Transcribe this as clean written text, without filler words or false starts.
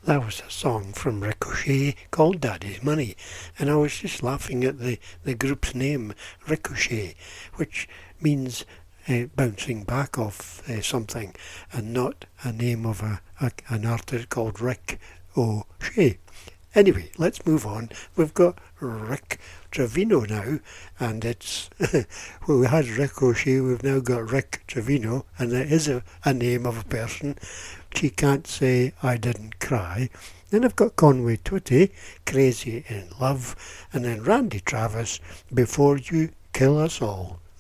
That was a song from Ricochet called Daddy's Money, and I was just laughing at the group's name, Ricochet, which means bouncing back off something, and not a name of an artist called Rick O'Shea. Anyway, let's move on. We've got Rick Trevino now, and it's well, we had Rick O'Shea, we've now got Rick Trevino, and it is a name of a person. She Can't Say I Didn't Cry. Then I've got Conway Twitty, Crazy in Love, and then Randy Travis, Before You Kill Us All.